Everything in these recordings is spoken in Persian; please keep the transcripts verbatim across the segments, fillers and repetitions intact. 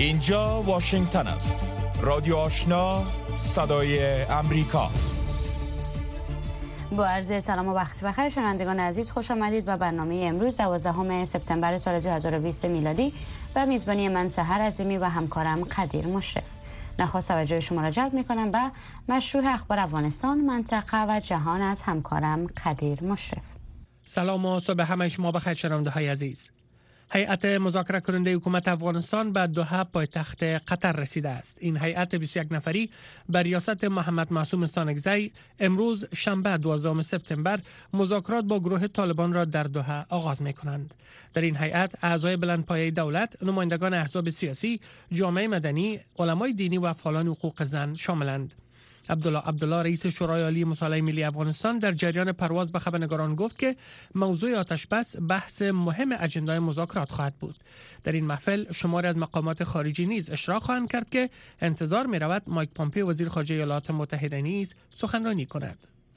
اینجا واشنگتن است. رادیو آشنا، صدای امریکا. با عرض سلام و وقت بخیر شنوندگان عزیز، خوش آمدید به برنامه امروز دوازدهم سپتامبر سال دو هزار و بیست میلادی و میزبانی من سحر عظیمی و همکارم قدیر مشرف. نخست توجه شما را جلب می‌کنم به مشروع اخبار افغانستان، منطقه و جهان از همکارم قدیر مشرف. سلام و صبح همه شما بخیر شنونده‌های عزیز. هیئت مذاکره کننده حکومت افغانستان به دوحه پایتخت قطر رسیده است. این هیئت بیست و یک نفری بر ریاست محمد معصوم سانگزی امروز شنبه دوازدهم سپتامبر مذاکرات با گروه طالبان را در دوحه آغاز می‌کنند. در این هیئت اعضای بلندپایه دولت، نمایندگان احزاب سیاسی، جامعه مدنی، علمای دینی و فعالان حقوق زن شاملند. عبدالله عبدالله رئیس شورای عالی مصالحه ملی افغانستان در جریان پرواز به خبرنگاران گفت که موضوع آتش بس بحث مهم اجندای مذاکرات خواهد بود. در این محفل شماری از مقامات خارجی نیز اشتراک خواهند کرد که انتظار می رود مایک پامپئو وزیر خارجه ایالات متحده نیز سخنرانی کند.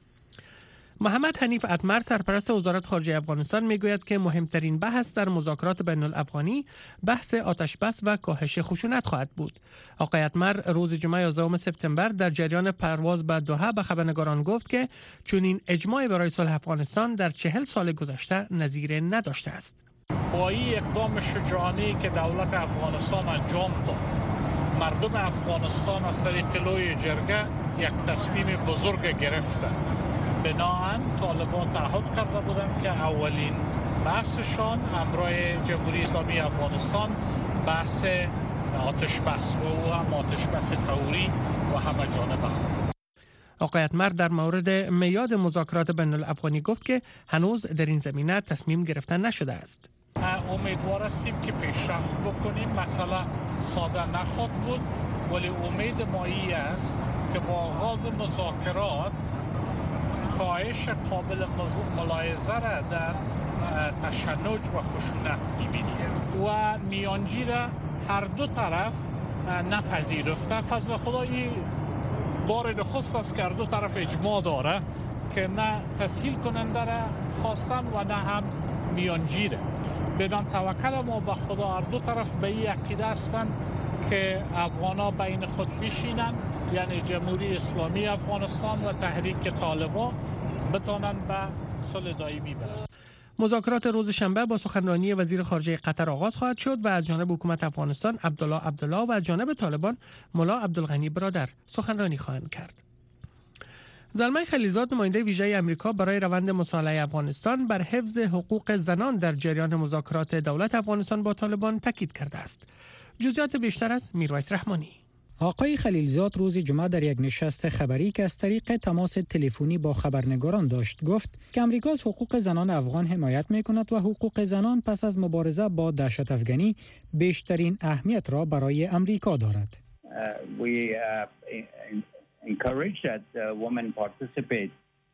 محمد حنیف اتمر سرپرست وزارت خارجه افغانستان میگوید که مهمترین بحث در مذاکرات بین الافغانی بحث آتش بس و کاهش خشونت خواهد بود. آقای اتمر روز جمعه یازدهم سپتامبر در جریان پرواز به دوحه به خبرنگاران گفت که چنین اجماع برای صلح افغانستان در چهل سال گذشته نظیر نداشته است. با این اقدام شجاعانه‌ای که دولت افغانستان انجام داد، مردم افغانستان از طریق لوی جرگه یک تصمیم بزرگ گرفتند. بناهن طالبان تعهد کرده بودند که اولین بحثشان همراه جمهوری اسلامی افغانستان بحث آتش بس و او هم آتش بس فوری و همه جانبه خواهد. آقای اتمر در مورد میعاد مذاکرات بین الافغانی گفت که هنوز در این زمینه تصمیم گرفتن نشده است. امیدوار هستیم که پیشرفت بکنیم. مسئله ساده نخواهد بود، ولی امید ما این است که با آغاز مذاکرات کاهش قابل ملاحظه را در تشنج و خشونت می‌بینیم و میانجی را هر دو طرف نپذیرفته. فضل خدایی بار نخست است که هر دو طرف اجماع داره که نه تسهیل کننده را خواستن و نه هم میانجی را. بدان توکل ما به خدا هر دو طرف به این عقیده هستند که افغانا بین خود بشینند، یعنی جمهوری اسلامی افغانستان و تحریک طالبان بتوانند به صلح دائمی برسند. مذاکرات روز شنبه با سخنرانی وزیر خارجه قطر آغاز خواهد شد و از جانب حکومت افغانستان عبدالله عبدالله و از جانب طالبان ملا عبدالغنی برادر سخنرانی خواهند کرد. زلمه خلیلزاد نماینده ویژه آمریکا برای روند مصالحه افغانستان بر حفظ حقوق زنان در جریان مذاکرات دولت افغانستان با طالبان تاکید کرده است. جزئیات بیشتر از میرویس رحمانی. آقای خلیلزاد روز جمعه در یک نشست خبری که از طریق تماس تلفنی با خبرنگاران داشت گفت که امریکا از حقوق زنان افغان حمایت می‌کند و حقوق زنان پس از مبارزه با دهشت افغانی بیشترین اهمیت را برای امریکا دارد. Uh, we uh, encourage that uh, women participate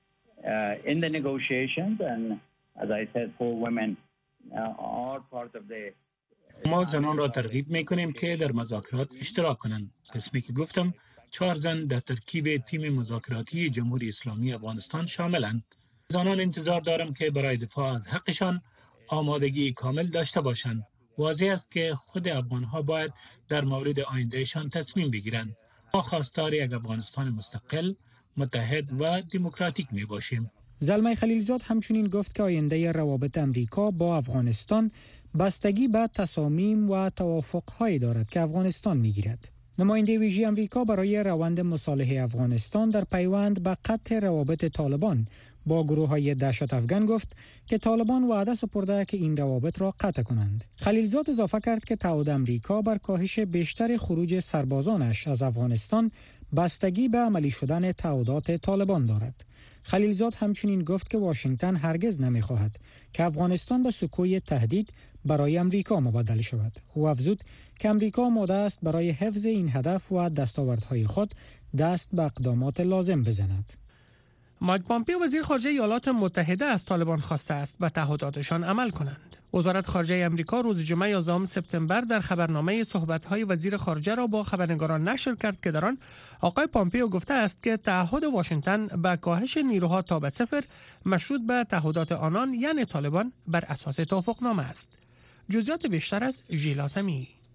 uh, in the negotiations and as I said for women uh, are part of the ما زنان را ترغیب می‌کنیم که در مذاکرات اشتراک کنند. قسمی که گفتم چهار زن در ترکیب تیم مذاکراتی جمهوری اسلامی افغانستان شاملند. زنان انتظار دارم که برای دفاع از حقشان آمادگی کامل داشته باشند. واضح است که خود افغان‌ها باید در مورد آیندهشان تصمیم بگیرند. ما خواستار یک افغانستان مستقل، متحد و دموکراتیک می‌باشیم. زلمه خلیلزاد همچنین گفت که آینده روابط امریکا با افغانستان بستگی به تصامیم و توافق‌هایی دارد که افغانستان می‌گیرد. نماینده ویژه آمریکا برای روند مصالحه افغانستان در پیوند به قطع روابط طالبان با گروه‌های دهشت افغان گفت که طالبان وعده سپرده که این روابط را قطع کنند. خلیلزاد اضافه کرد که تعهد آمریکا بر کاهش بیشتر خروج سربازانش از افغانستان بستگی به عملی شدن تعهدات طالبان دارد. خلیلزاد همچنین گفت که واشنگتن هرگز نمی‌خواهد که افغانستان به سکوی تهدید برای امریکا مبادله شود. او افزود که امریکا آماده است برای حفظ این هدف و دستاوردهای خود دست به اقدامات لازم بزند. مایک پامپئو وزیر خارجه ایالات متحده از طالبان خواسته است به تعهداتشان عمل کنند. وزارت خارجه آمریکا روز جمعه یازدهم سپتامبر در خبرنامه صحبت‌های وزیر خارجه را با خبرنگاران نشر کرد که در آن آقای پامپئو گفته است که تعهد واشنگتن به کاهش نیروها تا به صفر مشروط به تعهدات آنان یعنی طالبان بر اساس توافقنامه است. جزئیات بیشتر از ژیلا سمی.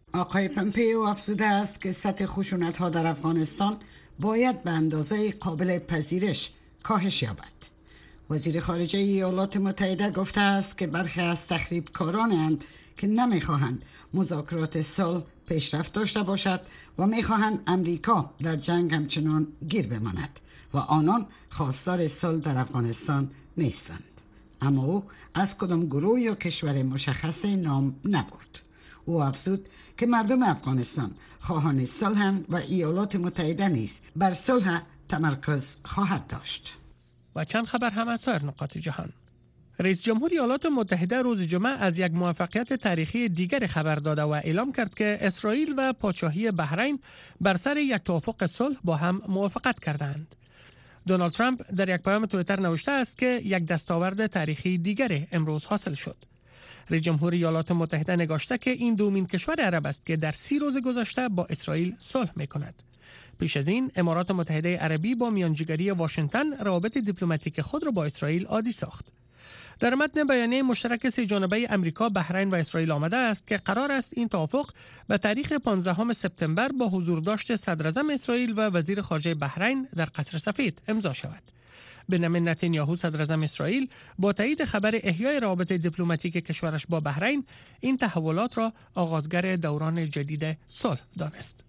آقای پمپیو افزوده است که سطح خشونت‌ها در افغانستان باید به اندازه قابل پذیرش کاهش یابد. وزیر خارجه ایالات متحده گفته است که برخی از تخریبکارانند که نمیخواهند مذاکرات صلح پیشرفت داشته باشد و میخواهند امریکا در جنگ همچنان گیر بماند و آنان خواستار صلح در افغانستان نیستند. اما او از کدام گروه یا کشور مشخص نام نبرد. او افزود که مردم افغانستان خواهان صلح‌اند و ایالات متحده نیز بر صلح تمرکز خواهد داشت. و چند خبر هم از سایر نقاط جهان. رئیس جمهور ایالات متحده روز جمعه از یک موفقیت تاریخی دیگر خبر داده و اعلام کرد که اسرائیل و پادشاهی بحرین بر سر یک توافق صلح با هم موافقت کردند. دونالد ترامپ در یک پیام توییتر نوشته است که یک دستاورد تاریخی دیگر امروز حاصل شد. رئیس جمهور ایالات متحده نگاشته که این دومین کشور عرب است که در سی روز گذشته با اسرائیل صلح می‌کند. پیش از این امارات متحده عربی با میانجیگری واشنگتن روابط دیپلماتیک خود را با اسرائیل عادی ساخت. در متن بیانیه مشترک سه جانبه امریکا، بحرین و اسرائیل آمده است که قرار است این توافق به تاریخ پانزدهم سپتامبر با حضور داشت صدراعظم اسرائیل و وزیر خارجه بحرین در قصر سفید امضا شود. بنیامین نتانیاهو صدراعظم اسرائیل با تایید خبر احیای روابط دیپلماتیک کشورش با بحرین این تحولات را آغازگر دوران جدید صلح دانست.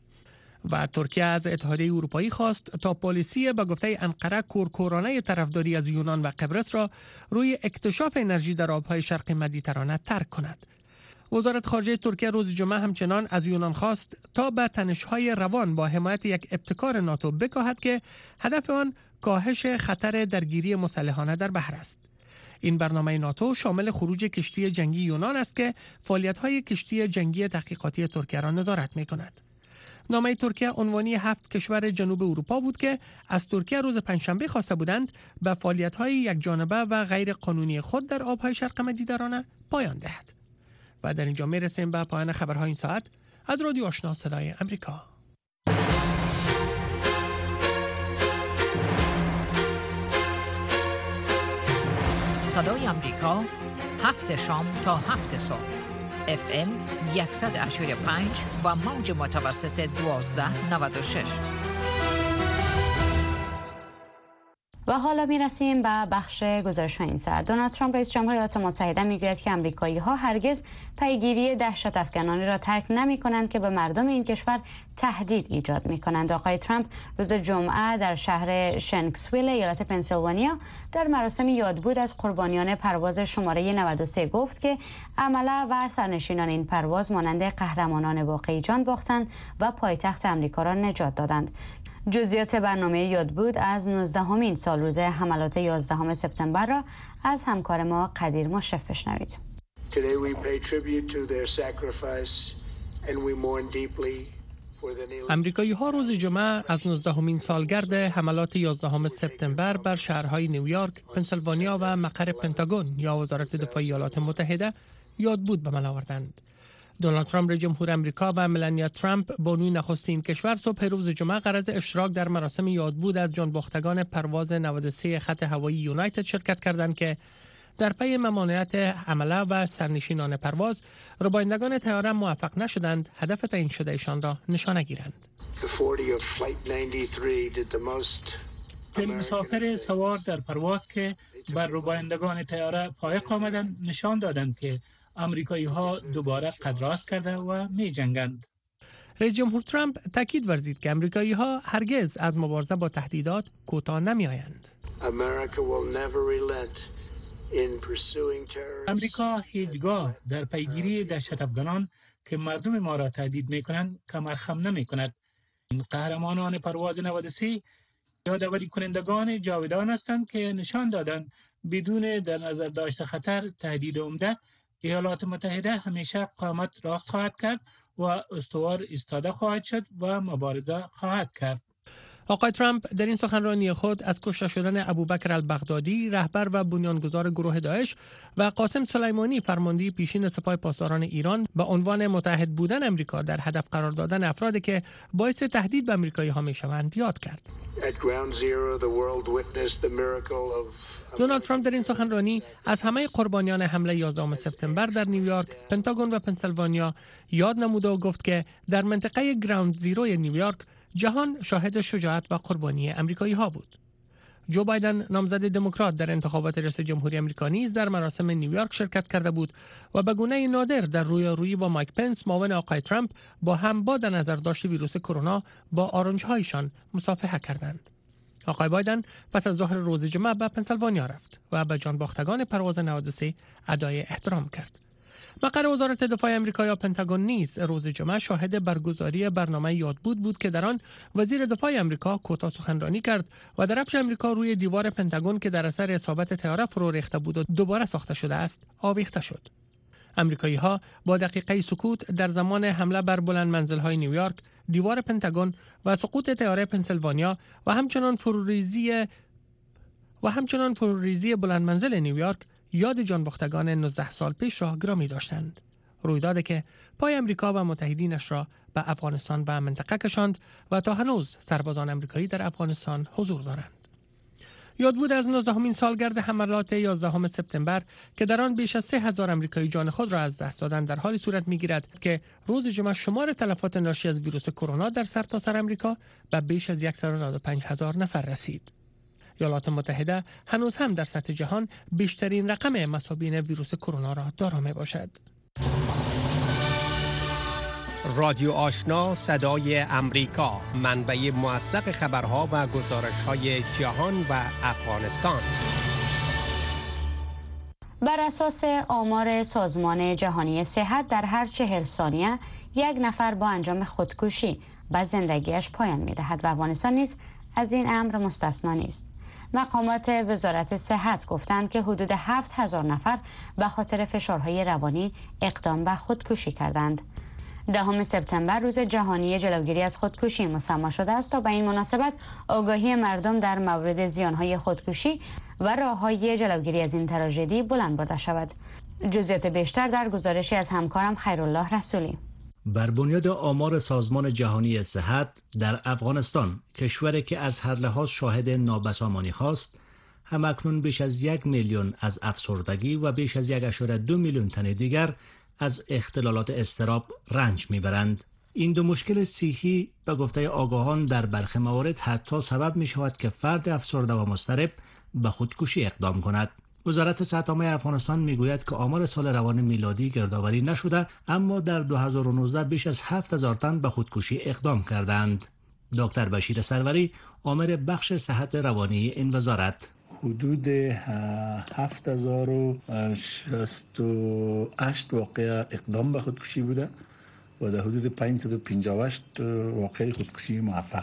و ترکیه از اتحادیه اروپایی خواست تا پالیسی به گفته انقره کورکورانه طرفداری از یونان و قبرس را روی اکتشاف انرژی در آبهای شرق مدیترانه ترک کند. وزارت خارجه ترکیه روز جمعه همچنان از یونان خواست تا به تنش‌های روان با حمایت یک ابتکار ناتو بکاهد که هدف آن کاهش خطر درگیری مسلحانه در بحر است. این برنامه ناتو شامل خروج کشتی جنگی یونان است که فعالیت‌های کشتی جنگی تحقیقاتی ترکیه را نظارت می‌کند. نامه ترکیه عنوانی هفت کشور جنوب اروپا بود که از ترکیه روز پنجشنبه خواسته بودند به فعالیت‌های یک جانبه و غیر قانونی خود در آب‌های شرق مدیترانه پایان دهد. و در اینجا میرسیم به پایان خبرهای این ساعت از رادیو آشنا صدای امریکا. صدای امریکا، هفت شام تا هفت صبح، اف ام صد و هشتاد و پنج و موج متوسط دوازده نود و شش. و حالا می رسیم به بخش گزارش این ساعت. دونالد ترامپ رئیس جمهور ایالات متحده میگوید که امریکایی ها هرگز پیگیری دهشت افکنانی را ترک نمی کنند که به مردم این کشور تهدید ایجاد می کنند. آقای ترامپ روز جمعه در شهر شنکسویل ایالت پنسیلوانیا در مراسم یادبود از قربانیان پرواز شماره نود و سه گفت که عمله و سرنشینان این پرواز مانند قهرمانان واقعی جان باختند و پایتخت امریکا را نجات دادند. جزئیات برنامه یادبود از نوزدهمین سالروز حملات یازدهم سپتامبر را از همکار ما قدیر مشرف بشنوید. امریکایی ها روز جمعه از نوزدهمین سالگرد حملات یازدهم سپتامبر بر شهرهای نیویورک، پنسیلوانیا و مقر پنتاگون یا وزارت دفاع ایالات متحده یادبود به عمل آوردند. دونالد ترامپ رئیس جمهور امریکا و ملانیا ترامپ بانوی نخستین کشور صبح روز جمعه غرض اشتراک در مراسم یادبود از جانباختگان پرواز نود و سه خط هوایی یونایتد شرکت کردند که در پی ممانعت حمله و سرنشینان پرواز ربایندگان طیاره موفق نشدند هدف تعیین شده ایشان را نشانه گیرند. تن مسافر سوار در پرواز که بر ربایندگان طیاره فائق آمدند نشان دادند که امریکایی ها دوباره قد راست کرده و می جنگند. رئیس جمهور ترامپ تاکید ورزید که امریکایی ها هرگز از مبارزه با تهدیدات کوتاه نمی آیند. امریکا هیچگاه در پیگیری دهشت افغانان که مردم ما را تهدید می کنند کمرخم نمی کند. این قهرمانان پرواز نود و سه یادآوری کنندگان جاودان هستند که نشان دادند بدون در نظر داشت خطر تهدید عمده ایالات متحده همیشه قامت راست خواهد کرد و استوار ایستاده خواهد شد و مبارزه خواهد کرد. آقای ترامپ در این سخنرانی خود از کشته شدن ابوبکر البغدادی رهبر و بنیانگذار گروه داعش و قاسم سلیمانی فرمانده پیشین سپاه پاسداران ایران به عنوان متحد بودن امریکا در هدف قرار دادن افرادی که باعث تهدید به آمریکایی‌ها می‌شوند یاد کرد. دونالد ترامپ در این سخنرانی از همه قربانیان حمله یازدهم سپتامبر در نیویورک، پنتاگون و پنسیلوانیا یاد نمود و گفت که در منطقه گراوند زیروی نیویورک جهان شاهد شجاعت و قربانی امریکایی‌ها بود. جو بایدن نامزد دموکرات در انتخابات ریاست جمهوری آمریکا نیز در مراسم نیویورک شرکت کرده بود و به گونه نادر در رویارویی با مایک پنس معاون آقای ترامپ با هم با در نظر داشت ویروس کرونا با آرنج‌هایشان مصافحه کردند. آقای بایدن پس از ظهر روز جمعه به پنسیلوانیا رفت و به جانباختگان پرواز نود و سه ادای احترام کرد. مقر وزارت دفاع آمریکا یا پنتاگون نیز روز جمعه شاهد برگزاری برنامه یادبود بود که در آن وزیر دفاع آمریکا کوتاه سخنرانی کرد و درفش آمریکا روی دیوار پنتاگون که در اثر اصابت طیاره فرو ریخته بود و دوباره ساخته شده است آویخته شد. آمریکایی‌ها با دقیقه سکوت در زمان حمله بر بلند منزل‌های نیویورک، دیوار پنتاگون و سقوط طیاره پنسیلوانیا و همچنان فروریزی و همچنان فروریزی بلند منزل نیویورک یاد جانباختگان نوزده سال پیش را گرامی داشتند. رویدادی که پای امریکا و متحدینش را به افغانستان و منطقه کشاند و تا هنوز سربازان امریکایی در افغانستان حضور دارند. یادبود از نوزدهمین سالگرد حملات یازدهم سپتامبر که در آن بیش از سه هزار امریکایی جان خود را از دست دادند در حالی صورت می‌گیرد که روز جمعه شمار تلفات ناشی از ویروس کرونا در سرتاسر آمریکا به بیش از صد و نود و پنج هزار نفر رسید. ایالات متحده هنوز هم در سطح جهان بیشترین رقم مصابین ویروس کرونا را دارا میباشد. رادیو آشنا صدای امریکا، منبع موثق خبرها و گزارش‌های جهان و افغانستان. بر اساس آمار سازمان جهانی صحت در هر چهل ثانیه یک نفر با انجام خودکشی به زندگیش پایان می‌دهد و افغانستان نیز از این امر مستثنا نیست. مقامات وزارت صحت گفتند که حدود هفت هزار نفر به خاطر فشارهای روانی اقدام به خودکشی کردند. دهم سپتامبر روز جهانی جلوگیری از خودکشی مسمی شده است تا به این مناسبت آگاهی مردم در مورد زیانهای خودکشی و راههای جلوگیری از این تراژدی بلند برده شود. جزئیات بیشتر در گزارشی از همکارم خیرالله رسولی. بر بنیاد آمار سازمان جهانی صحت در افغانستان، کشوری که از هر لحاظ شاهد نابسامانی هاست، همکنون بیش از یک میلیون از افسردگی و بیش از یک اشاره دو میلیون تن دیگر از اختلالات اضطراب رنج میبرند. این دو مشکل صحی به گفته آگاهان در برخی موارد حتی سبب می شود که فرد افسرده و مضطرب به خودکشی اقدام کند. وزارت صحت عامه افغانستان میگوید که آمار سال روان میلادی گردآوری نشده، اما در دو هزار و نوزده بیش از هفت هزار تن به خودکشی اقدام کردند. دکتر بشیر سروری، آمر بخش صحت روانی این وزارت: حدود هفت هزار و شصت و هشت واقعه اقدام به خودکشی بوده و در حدود پانصد و پنجاه و هشت واقعه خودکشی موفق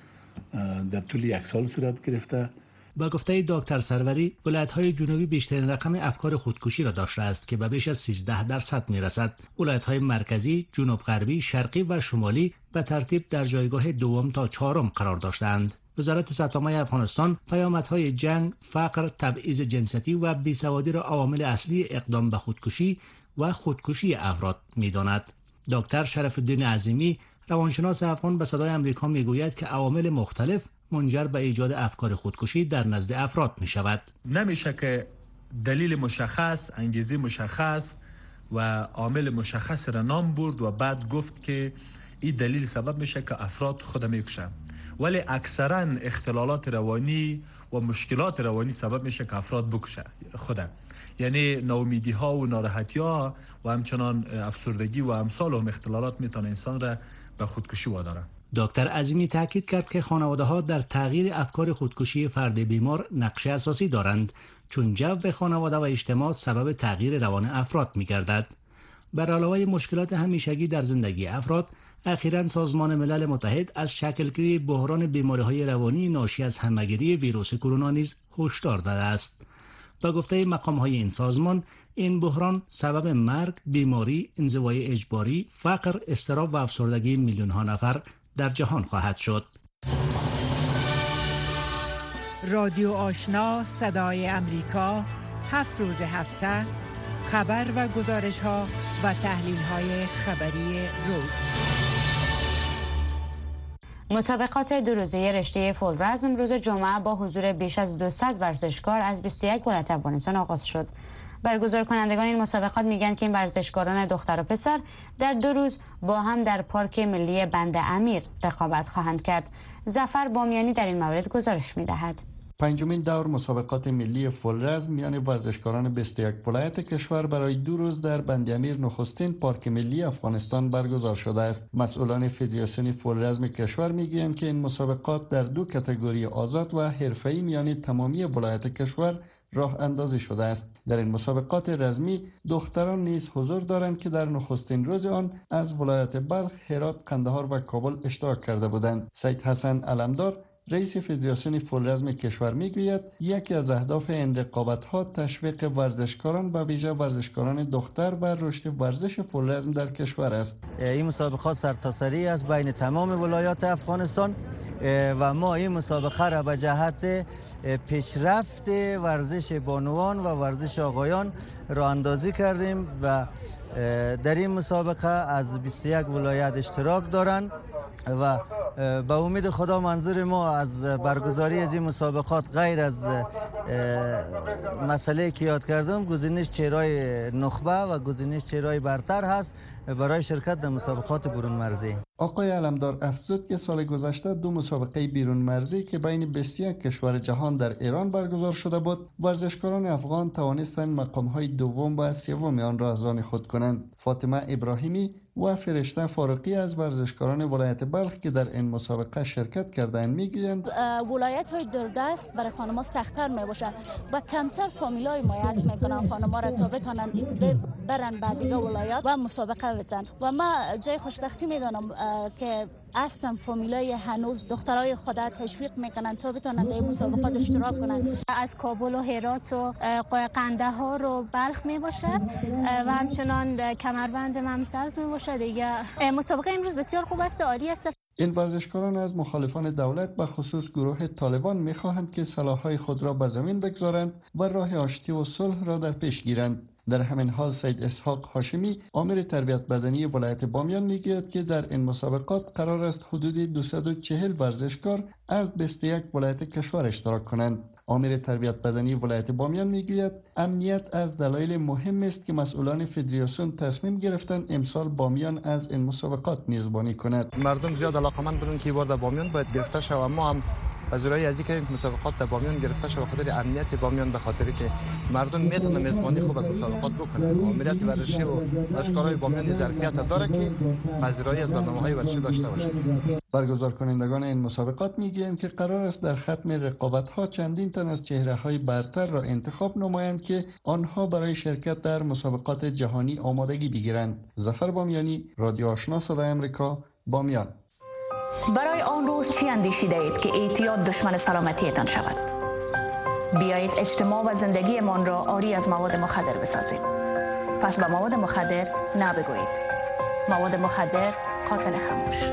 در طول یک سال صورت گرفته. با گفته دکتر سروری، ولایت‌های جنوبی بیشترین رقم افکار خودکشی را داشته است که به بیش از سیزده درصد می‌رسد. ولایت‌های مرکزی، جنوب غربی، شرقی و شمالی به ترتیب در جایگاه دوم تا چهارم قرار داشتند. وزارت صحت عامه افغانستان پیامدهای جنگ، فقر، تبعیض جنسیتی و بیسوادی را عوامل اصلی اقدام به خودکشی و خودکشی افراد می‌داند. دکتر شرف الدین عظیمی، روانشناس افغان، به صدای آمریکا میگوید که عوامل مختلف منجر به ایجاد افکار خودکشی در نزد افراد می شود. نمیشه که دلیل مشخص، انگیزه مشخص و عامل مشخص را نام برد و بعد گفت که این دلیل سبب میشه که افراد خود میکشن، ولی اکثرا اختلالات روانی و مشکلات روانی سبب میشه که افراد بکشه خود. یعنی ناامیدی ها و ناراحتی ها و همچنان افسردگی و امثال هم اختلالات میتونه انسان را به خودکشی واداره. دکتر عظیمی تاکید کرد که خانواده‌ها در تغییر افکار خودکشی فرد بیمار نقش اساسی دارند، چون جو خانواده و اجتماع سبب تغییر روان افراد می‌گردد. بر علاوه مشکلات همیشگی در زندگی افراد، اخیراً سازمان ملل متحد از شکلگیری بحران بیماری‌های روانی ناشی از همه‌گیری ویروس کرونا نیز هشدار داده است. با گفته مقام‌های این سازمان، این بحران سبب مرگ، بیماری، انزوای اجباری، فقر، اضطراب و افسردگی میلیون‌ها نفر در جهان خواهد شد. رادیو آشنا صدای امریکا، هفت روز هفته خبر و گزارش ها و تحلیل های خبری روز. مسابقات دو روزه رشته فولرزم روز جمعه با حضور بیش از دویست ورزشکار از بیست و یک ولایت افغانستان آغاز شد. برگزار کنندگان این مسابقات میگن که این ورزشکاران دختر و پسر در دو روز با هم در پارک ملی بند امیر رقابت خواهند کرد. ظفر بامیانی در این مورد گزارش میدهد. پنجمین دور مسابقات ملی فولرزم میان ورزشکاران بیست و یک ولایت کشور برای دو روز در بند امیر نخستین پارک ملی افغانستان برگزار شده است. مسئولان فدراسیون فولرزم کشور میگویند که این مسابقات در دو کاتگوری آزاد و حرفه‌ای میان تمامی ولایت کشور راه اندازی شده است. در این مسابقات رزمی دختران نیز حضور دارند که در نخستین روز آن از ولایت بلخ، هرات، قندهار و کابل اشتراک کرده بودند. سید حسن علمدار رئیس فدراسیون فولرزم کشور میگوید یکی از اهداف این رقابت‌ها تشویق ورزشکاران و ویژه ورزشکاران دختر و رشد ورزش فولرزم در کشور است. این مسابقات سرتاسری است بین تمام ولایات افغانستان و ما این مسابقه را به جهت پیشرفت ورزش بانوان و ورزش آقایان راه اندازی کردیم و در این مسابقه از بیست و یک ولایت اشتراک دارند و به امید خدا منظور ما از برگزاری از این مسابقات غیر از مسئله که یاد کردم گزینش چهرهای نخبه و گزینش چهرهای برتر هست برای شرکت در مسابقات برون مرزی. آقای علمدار افزود که سال گذشته دو مسابقه بیرون مرزی که بین بیست و یک کشور جهان در ایران برگزار شده بود، ورزشکاران افغان توانستند مقام‌های دوم و سوم آن را از آن خود کنند. فاطمه ابراهیمی و فرشته فاروقی از ورزشکاران ولایت بلخ که در این مسابقه شرکت کردند میگویند ولایت های دوردست برای خانم‌ها سخت‌تر میباشه و کمتر فامیلای حمایت میکنن خانم‌ها را تا بتونن برن بعد دیگه ولایت و مسابقه بزنن و ما جای خوشبختی میدونم که اصلا فامیلای هنوز دخترای خود تشویق میکنن تا بتونن در مسابقات اشتراک کنن. از کابل و هرات و قندهار و بلخ میباشد و همچنان کمربند ممسرز میباشد. دیگه مسابقه امروز بسیار خوب است، عالی است. این ورزشکاران از مخالفان دولت به خصوص گروه طالبان میخواهند که سلاح‌های خود را به زمین بگذارند و راه آشتی و صلح را در پیش گیرند. در همین حال سید اسحاق هاشمی آمر تربیت بدنی ولایت بامیان میگوید که در این مسابقات قرار است حدود دویست و چهل ورزشکار از بیست و یک ولایت کشور اشتراک کنند. آمر تربیت بدنی ولایت بامیان میگوید امنیت از دلایل مهم است که مسئولان فدراسیون تصمیم گرفتند امسال بامیان از این مسابقات میزبانی کند. مردم زیاد علاقمند بودند که بار در بامیان باید گرفته شود. ما هم پذیرایی از اینکه مسابقات در بامیان گرفته شود به خاطر امنیت بامیان، به خاطری که مردم میتونن میزبانی خوب از مسابقات بکنن. ماموریت ورزشی و ورزشکارای بامیان ظرفیت داره که پذیرایی از برنامه‌های ورزشی داشته باشه. برگزار کنندگان این مسابقات میگویند که قرار است در ختم رقابت‌ها چندین تن از چهره‌های برتر را انتخاب نمایند که آنها برای شرکت در مسابقات جهانی آمادگی بگیرند. ظفر بامیانی، رادیو آشنا صدای آمریکا، بامیان. برای آن روز چی اندیشیده اید که اعتیاد دشمن سلامتیتان شود؟ بیایید اجتماع و زندگیمان را عاری از مواد مخدر بسازیم. پس به مواد مخدر نه بگویید. مواد مخدر قاتل خاموش.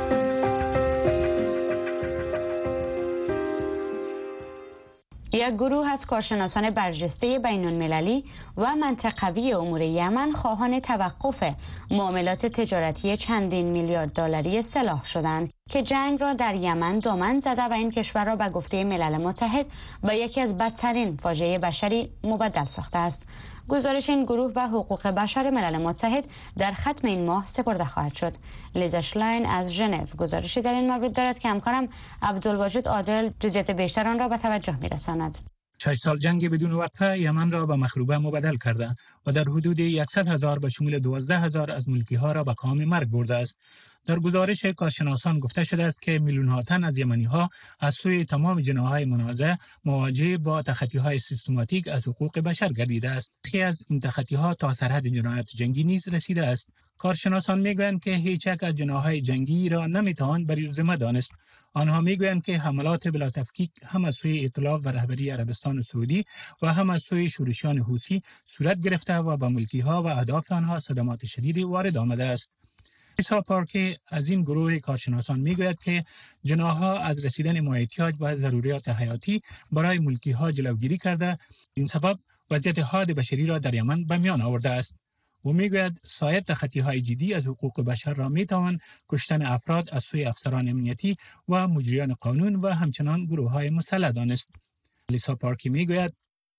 یک گروه از کارشناسان برجسته بین‌المللی و منطقوی امور یمن خواهان توقف معاملات تجارتی چندین میلیارد دلاری سلاح شدند که جنگ را در یمن دامن زده و این کشور را به گفته ملل متحد به یکی از بدترین فاجعه بشری مبدل ساخته است. گزارش این گروه به حقوق بشر ملل متحد در ختم این ماه سپرده خواهد شد. لیزا شلاین از ژنو گزارشی در این مورد دارد که همکارم عبدالواجد عادل جزئیات بیشتر آن را به توجه می‌رساند. شش سال جنگ بدون وقفه یمن را به مخروبه مبدل کرده و در حدود صد هزار به شمول دوازده هزار از ملکی‌ها را به کام مرگ برده است. در گزارش کارشناسان گفته شده است که میلیون‌ها تن از یمنی‌ها از سوی تمام جناح‌های منازع مواجه با تخطی‌های سیستماتیک از حقوق بشر گردیده است. خیلی از این تخطی‌ها تا سرحد جنایات جنگی نیز رسیده است. کارشناسان می‌گویند که هیچ یک از جناح‌های جنگی را نمی‌توان بر ذمه دانست. آنها می‌گویند که حملات بلا تفکیک هم از سوی ائتلاف و رهبری عربستان سعودی و هم از سوی شورشیان حوثی صورت گرفته و به ملکی‌ها و اهداف آنها صدمات شدید وارد آمده است. لیسا پارکی از این گروه کارشناسان میگوید که جناح‌ها از رسیدن مایحتیاج و ضروریات حیاتی برای ملکی‌ها جلوگیری کرده، این سبب وضعیت حاد بشری را در یمن به میان آورده است. و میگوید سایر تخطی‌های جدی از حقوق بشر را میتوان کشتن افراد از سوی افسران امنیتی و مجریان قانون و همچنان گروه‌های مسلح دانست. لیسا پارکی میگوید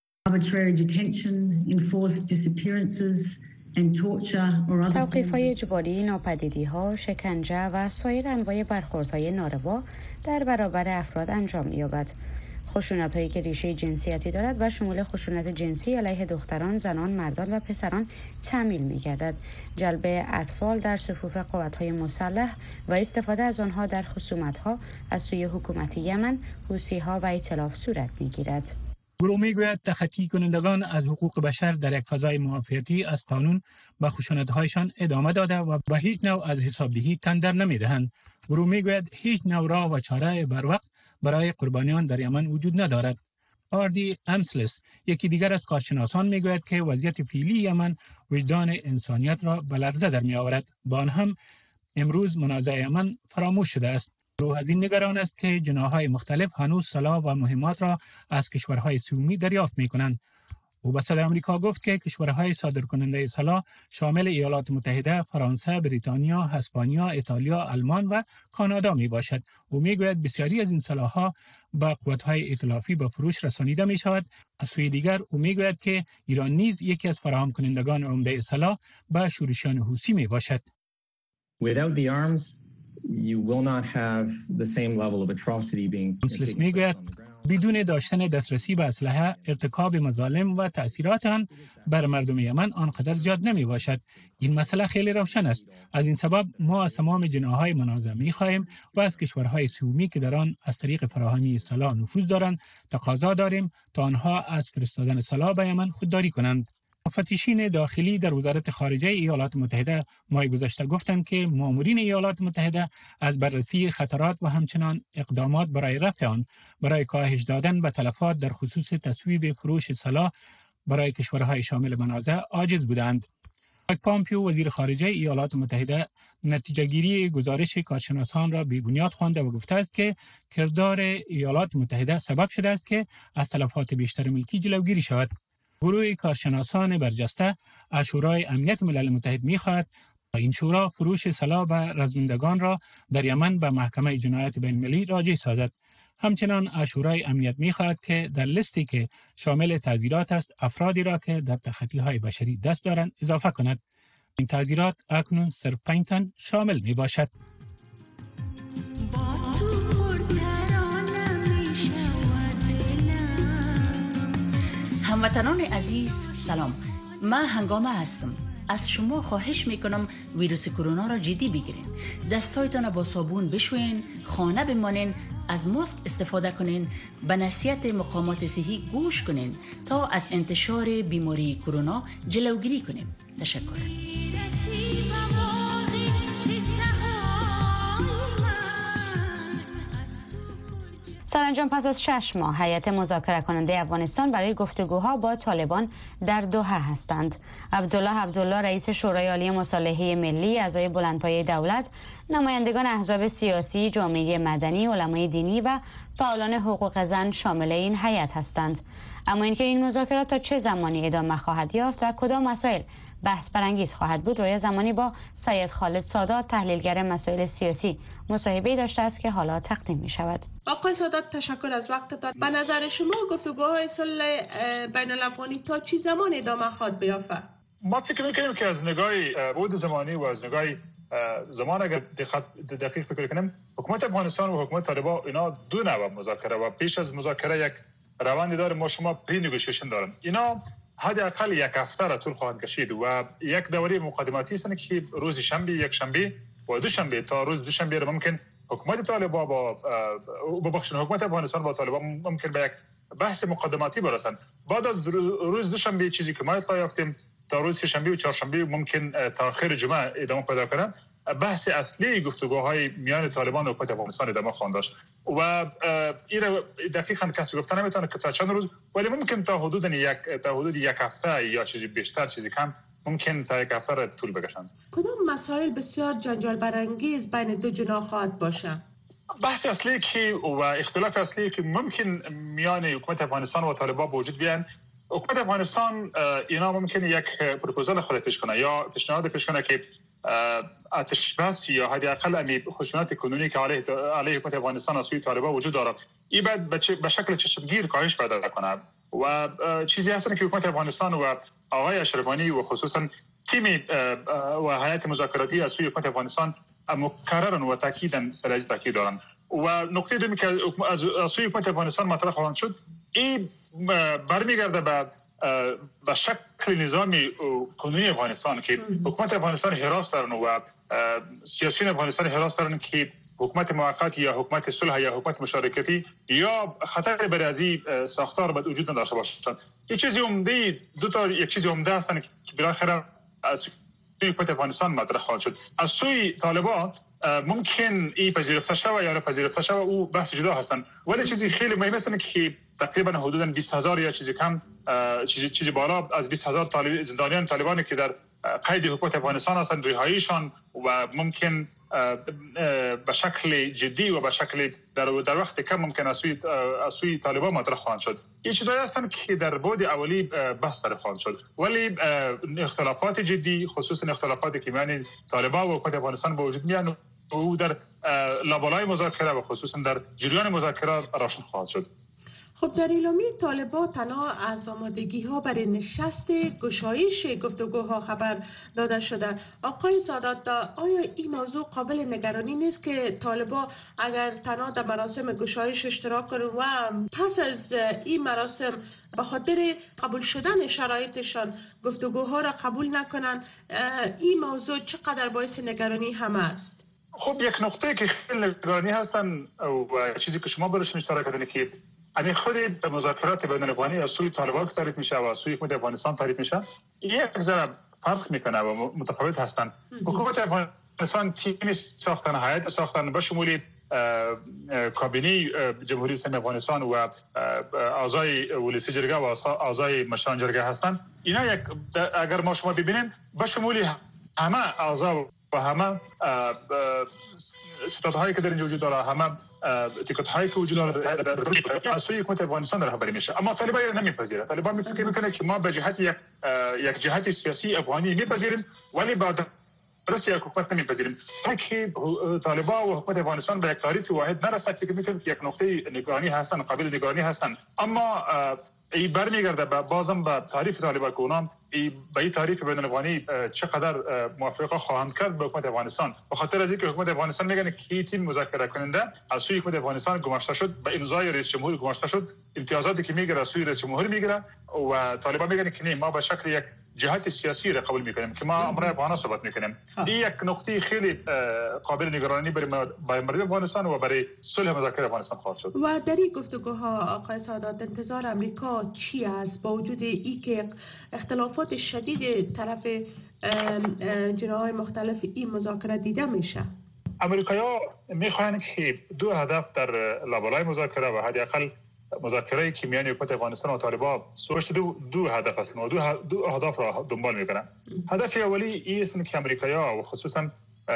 توقیف‌های اجباری، ناپدیدی‌ها، شکنجه و سایر انواع برخوردهای ناروا در برابر افراد انجام می‌یابد. خشونت‌هایی که ریشه جنسیتی دارد و شمول خشونت جنسی علیه دختران، زنان، مردان و پسران تعمیل می‌گردد. جلب اطفال در صفوف قوات‌های مسلح و استفاده از آنها در خصومت‌ها از سوی حکومت یمن، حوثی‌ها و ائتلاف صورت می‌گیرد. گروه میگوید تخطی کنندگان از حقوق بشر در یک فضای موافقتی از قانون به خشونت‌هایشان ادامه داده و به هیچ نوع از حسابدهی تن در نمی‌دهند. گروه میگوید هیچ نوع راه و چاره بر وقت برای قربانیان در یمن وجود ندارد. آردی امسلس، یکی دیگر از کارشناسان، میگوید که وضعیت فعلی یمن وجدان انسانیت را به لرزه در می‌آورد. با آن هم امروز منازع یمن فراموش شده است. روح از این نگران است که جناح‌های مختلف هنوز سلاح و مهمات را از کشورهای سومی دریافت می‌کنند. او به صدای آمریکا گفت که کشورهای صادرکننده سلاح شامل ایالات متحده، فرانسه، بریتانیا، اسپانیا، ایتالیا، آلمان و کانادا میباشد. او میگوید بسیاری از این سلاح‌ها به قوت‌های ائتلافی به فروش رسانیده می‌شود. از سوی دیگر او میگوید که ایران نیز یکی از فراهم کنندگان عمده سلاح به شورشیان حوثی میباشد. Without the arms, you will not have the same level of atrocity being میگوید بدون داشتن دسترسی به اسلحه، ارتکاب مظالم و تأثیرات آن بر مردم یمن آنقدر زیاد نمی باشد. این مسئله خیلی روشن است. از این سبب ما از تمام جناح‌های منازع می خواهیم و از کشورهای سومی که در آن از طریق فراهمی سلاح نفوذ دارند تقاضا داریم تا آنها از فرستادن سلاح به یمن خودداری کنند. مفتشین داخلی در وزارت خارجه ایالات متحده ماه گذشته گفتند که مامورین ایالات متحده از بررسی خطرات و همچنان اقدامات برای رفع آن برای کاهش دادن به تلفات در خصوص تصویب فروش سلاح برای کشورهای شامل منازع عاجز بودند. مایک پامپیو وزیر خارجه ایالات متحده نتیجه گیری گزارش کارشناسان را بی‌بنیاد خوانده و گفته است که کردار ایالات متحده سبب شده است که از تلفات بیشتر ملکی جلوگیری شود. گروه کارشناسان برجسته از شورای امنیت ملل متحد می‌خواهد تا این شورا فروش سلاح به رزمندگان را در یمن به محکمه جنایت بین‌المللی راجع سازد. همچنان از شورای امنیت می‌خواهد که در لیستی که شامل تعزیرات است افرادی را که در تخطی‌های بشری دست دارند اضافه کند. این تعزیرات اکنون صرف پنج تن شامل می‌باشد. هموطنان عزیز سلام، من هنگامه هستم. از شما خواهش میکنم ویروس کرونا را جدی بگیرین. دستایتان با صابون بشوین، خانه بمانین، از ماسک استفاده کنین، به نصیحت مقامات صحی گوش کنین تا از انتشار بیماری کرونا جلوگیری کنیم. تشکر. سرانجام پس از شش ماه هیئت مذاکره کننده افغانستان برای گفتگوها با طالبان در دوحه هستند. عبدالله عبدالله رئیس شورای عالی مصالحه ملی، اعضای بلندپایه دولت، نمایندگان احزاب سیاسی، جامعه مدنی، علمای دینی و فعالان حقوق زن شامل این هیئت هستند. اما اینکه این مذاکرات تا چه زمانی ادامه خواهد یافت و کدام مسائل بحث برانگیز خواهد بود، روی زمانی با سید خالد سادات، تحلیلگر مسائل سیاسی، مصاحبه‌ای داشته است که حالا تقدیم می شود. آقای سادات، تشکر از وقتتان. به نظر شما گفتگوهای صلح بین الافغانی تا چه زمان ادامه خواهد بیافت؟ ما فکر می‌کنیم که از نگاه بعد زمانی و از نگاه زمان اگر دقت دقیق فکر کنیم، حکومت افغانستان و حکومت طالبان اینا دو نوع مذاکره و پیش از مذاکره یک روند داره. ما شما پری نگوشیشن دارن. اینا حداقل یک هفته را طول خواهد کشید و یک دوره مقدماتی است که روز شنبه، یک شنبه و دو شنبه تا روز دوشنبه را ممکن حکومت طالبان با ببخشید حکومت افغانستان با طالبان ممکن به یک بحث مقدماتی برسند. بعد از روز دوشنبه چیزی که ما اطلاع یافتیم تا روز سه‌شنبه و چهارشنبه ممکن تا آخر جمعه ادامه پیدا کنند. بحث اصلی گفتگوهای میان طالبان و حکومت افغانستان ادامه خواهد داشت و این دقیقاً کسی گفته نمیتونه که تا چند روز، ولی ممکن تا حدود یک تا حدود یک هفته یا چیزی بیشتر چیزی کم ممکن تا یک هفته را طول بکشند. کدام مسائل بسیار جنجال برانگیز بین دو جناح خواهد باشه؟ بحث اصلی که و اختلاف اصلی که ممکن میان حکومت افغانستان و طالبان وجود بیان. حکومت افغانستان اینا ممکن یک پروپوزال خود پیش کنه یا پیشنهاد پیش کنه که آتش بس یا حداقل امی خشونت کنونی که علیه علیه حکومت افغانستان از سوی طالبان وجود دارد این بعد به شکل چشمگیر کاهش پیدا کنه و چیزی هست که حکومت افغانستان و آقای اشرف غنی و خصوصا تیم و هیئت مذاکراتی از سوی حکومت افغانستان مکررا و تاکیدا سرازی تاکید دارند و نکته دومی که از سوی حکومت افغانستان مطرح خواهد شد این برمیگرده به به شکل نظامی کنونی افغانستان که حکومت افغانستان حراس دارن و سیاسیون افغانستان حراس دارن که حکومت موقت یا حکومت صلح یا حکومت مشارکتی یا خطر برای از ساختار باید وجود نداشته باشند. یک چیزی عمده دو تا یک چیزی عمده هستن که بالاخره از سوی حکومت افغانستان مطرح خواهد شد. از سوی طالبان ممکن این پذیرفته شود یا نپذیرفته شود او بحث جدا هستند ولی چیزی خیلی مهم است که تقریبا حدود بیست هزار یا چیزی کم چیزی چیزی بالا از بیست هزار طالب زندانیان طالبانی که در قید حکومت افغانستان هستند رهاییشان و ممکن به شکل جدی و به شکل در در وقت کم ممکن از سوی از سوی طالبان مطرح خواهند شد. این چیزایی هستند که در بعد اولی بحث در خواهند شد ولی اختلافات جدی خصوصا اختلافاتی که میان طالبان و حکومت افغانستان به وجود میان او در لابلای مذاکره و خصوصا در جریان مذاکره روشن خواهد شد. خب در اعلامیه طالبان تنها از آمادگی ها برای نشست گشایش گفتگوها خبر داده شده. آقای سادات، آیا این موضوع قابل نگرانی نیست که طالبان اگر تنها در مراسم گشایش اشتراک کنند و پس از این مراسم به خاطر قبول شدن شرایطشان گفتگوها را قبول نکنند، این موضوع چقدر باعث نگرانی هم است؟ خب یک نقطه که خیلی نگرانی هستن و چیزی که شما برش اشاره کردین که همین خود مذاکرات بین الافغانی از سوی طالبان که تعریف میشه و از سوی حکومت افغانستان تعریف میشه یک ذره فرق میکنه و متفاوت هستن. حکومت افغانستان تیمی ساختن، هیئت ساختن به شمول کابینه جمهوری اسلامی افغانستان و اعضای ولسی جرگه و اعضای مشران جرگه هستن. اینا یک اگر ما شما ببینیم به شمول همه اعضا و همه ستادهایی که در اینجا وجود داره، همه تیکت هایی که وجود داره از سوی حکومت افغانستان رهبری میشه. اما طالبان نمیپذیره. طالبان فکر میکنه که ما به جهت یک یک جهت سیاسی افغانی میپذیریم ولی بعد درست یک حکومت نمیپذیریم. که طالبان و حکومت افغانستان به یک تعریف واحد نرسد که میگن یک نقطه نگرانی هستن، قابل نگرانی هستن. اما ای برمیگرده به بازم به تعریف طالبان که اونام به این تعریف بین الافغانی چقدر موافقه خواهند کرد به حکومت افغانستان. به خاطر از اینکه حکومت افغانستان میگن که این تیم مذاکره کننده از سوی حکومت افغانستان گماشته شد، به امضای رئیس جمهور گماشته شد، امتیازاتی که میگیره از سوی رئیس جمهور میگیره و طالبان میگن که نه، ما به شکل یک جهت سیاسی را قبول میکنیم که ما امر افغانان صحبت میکنیم. این یک نقطه خیلی قابل نگرانی برای مردم افغانستان و برای صلح مذاکره افغانستان خواهد شد. و در این گفتگوها آقای سادات انتظار امریکا چی است با وجود ای که اختلافات شدید طرف جناح‌های مختلف این مذاکره دیده میشه؟ امریکایی‌ها میخواهند که دو هدف در لابلای مذاکره و حداقل مذاکره که میان حکومت افغانستان و طالبان سوشت دو دو هدف است و دو دو اهداف را دنبال میکنن. هدف اولی این است که امریکایی‌ها و خصوصا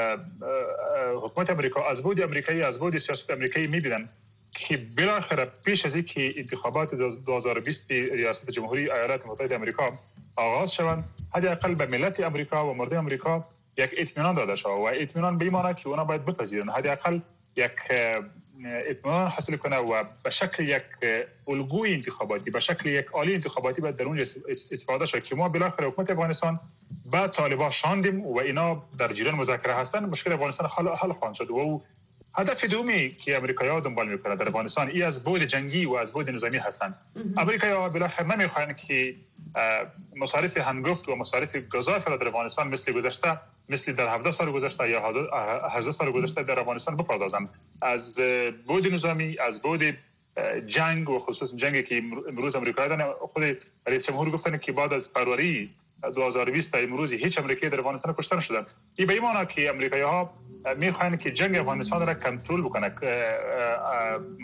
حکومت امریکا از بود امریکایی از بود سیاست امریکایی میبینن که بالاخره پیش از اینکه انتخابات دو هزار و بیست ریاست جمهوری ایالات متحده آمریکا آغاز شوند، حداقل به ملت امریکا و مردم امریکا یک اطمینان داده شود و اطمینان به این معنی که اونا باید بپذیرن حداقل یک اطمینان حاصل کنه و به شکل یک الگوی انتخاباتی، به شکل یک آلی انتخاباتی باید در اونجا استفاده شد که ما بالاخره حکومت افغانستان با طالبان شاندیم و اینا در جریان مذاکره هستن، مشکل افغانستان حل حل خواهد شد. و هدف دومی که امریکایی‌ها دنبال میکنه در افغانستان ای از بود جنگی و از بود نظامی هستند. امریکایی‌ها بالاخره نمیخواهند که مصارف هنگفت و مصارف گزاف در افغانستان مثل گذشته مثل در هفده سال گذشته یا هجده سال گذشته در افغانستان بپردازند. از بود نظامی، از بود جنگ و خصوص جنگی که امروز امریکایی‌ها خود رئیس جمهور گفتن که بعد از فروری دو هزار و بیست تا امروز هیچ امریکایی در افغانستان کشته نشده. این به این معنی که امریکایی‌ها میخواهند که جنگ افغانستان را کنترل بکنه،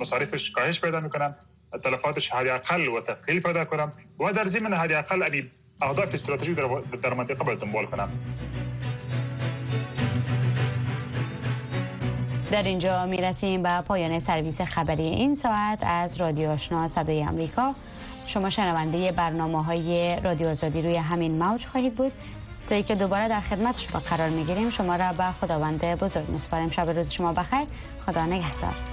مصارفش کاهش پیدا میکنن، تلفاتش حداقل و تقلیل پیدا کنن و در ضمن حداقل اهداف استراتژیک در, در منطقه باید دنبال کنند. در اینجا میرسیم به پایان سرویس خبری این ساعت از رادیو آشنا صدای امریکا. شما شنونده برنامه های رادیو آزادی روی همین موج خواهید بود. تا اینکه دوباره در خدمت شما قرار میگیریم، شما را به خداوند بزرگ میسپاریم. شب روز شما بخیر. خدا نگهدار.